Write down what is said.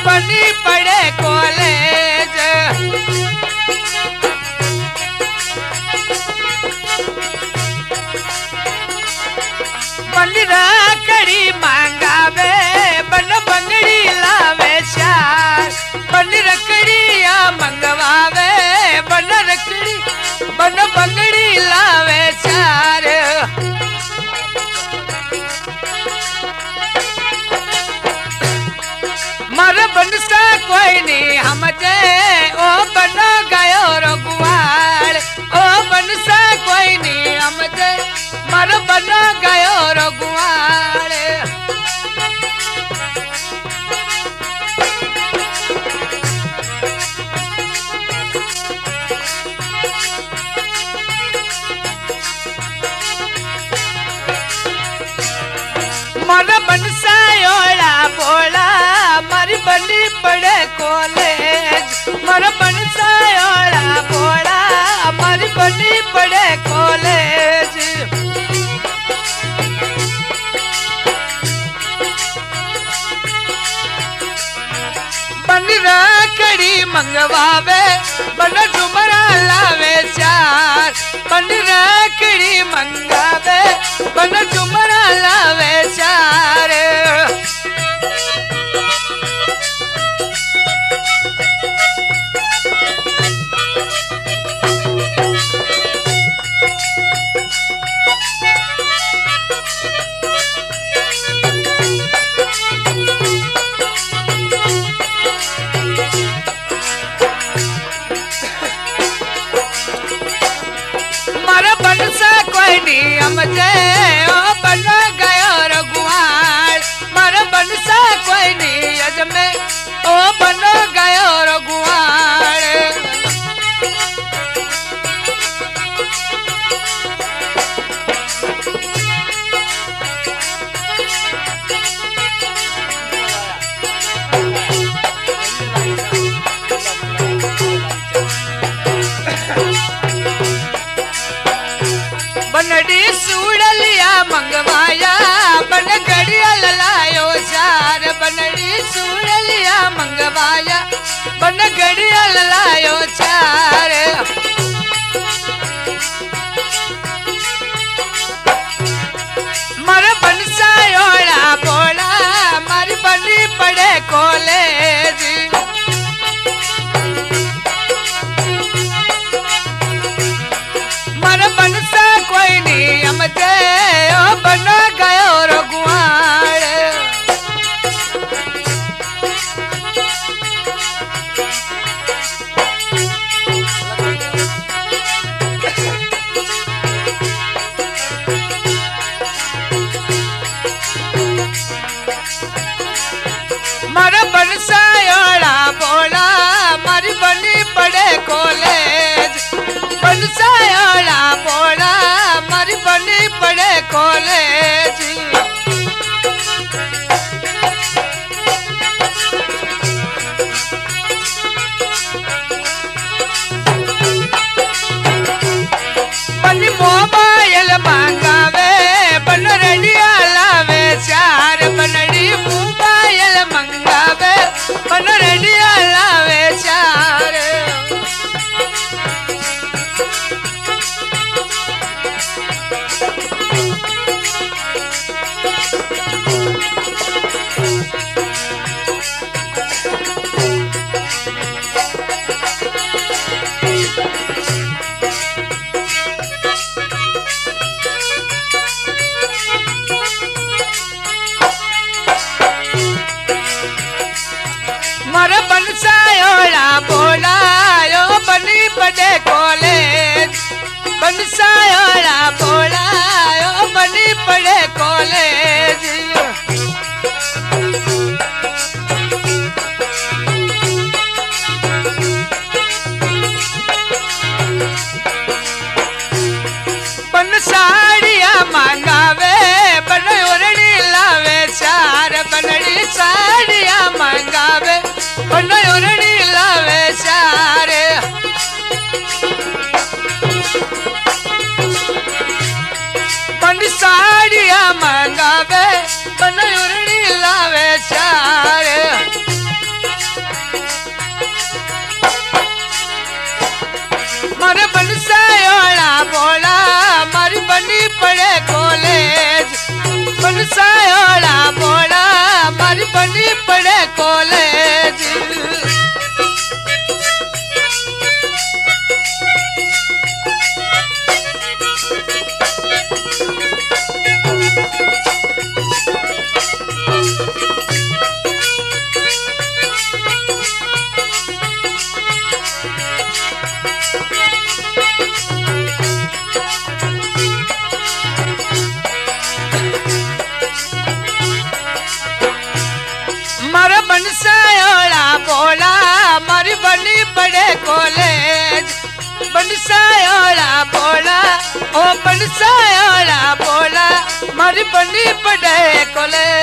बनी पड़े कॉलेज बन रखड़ी मांगावे बन बंगड़ी लावे चार बन रखड़िया मंगवावे बन रखड़ी बन बंगड़ी लावे चार मर बनसा कोई नहीं हमजे ओ बन गयो रघुवाल ओ बनसा कोई नहीं हमजे मर बन गयो रघुवाल मर बनसा योड़ा बोला मरी बनी पड़े कॉलेज मर बनसा योड़ा बोला मरी बनी पड़े कॉलेज बन रखड़ी मंगवावे बन डुमरा लावे चार बन रखड़ी मंगावे बन डुमरा लावे चार हमजे ओ बन गयो रघुवाल मर बनसा कोई नहीं अजमे ओ बन गयो रघुवाल बनड़ी सूड़लिया मंगवाया बन गड़िया लायो चार बनड़ी सूड़लिया मंगवाया बन गड़िया लायो चार मर बनसा योड़ा बोला मारी बनी पड़े कॉलेज मर बनसा कोई नहीं हमजे ओ बन गयो रघुवाल मर बनसा योड़ा बोला मरी बनी पड़े कॉलेज बनसा योड़ा बोला मरी बनी पड़े कॉलेज बनी मोबाइल मांगावे बन रेडिया लावे चार बनड़ी मोबाइल मंगावे बन रेडिया लावे चार मर बनसा योड़ा बोला यो बनी पड़े कॉलेज बनसा योड़ा बोला यो बनी पड़े कॉलेज बन साड़िया मांगावे बन ओरड़ी लावे चार बनड़ी साड़िया मांगावे बन ओरड़ी लावे चार बन साड़िया मांगावे बनसायोड़ा बोला मारी बनी पड़े कॉलेज मारा बनसायोड़ा बोला मारी बनी पड़े कॉलेज बनसायोड़ा बोला ओ बनसायोड़ा बोला मारी बनी पड़े कॉलेज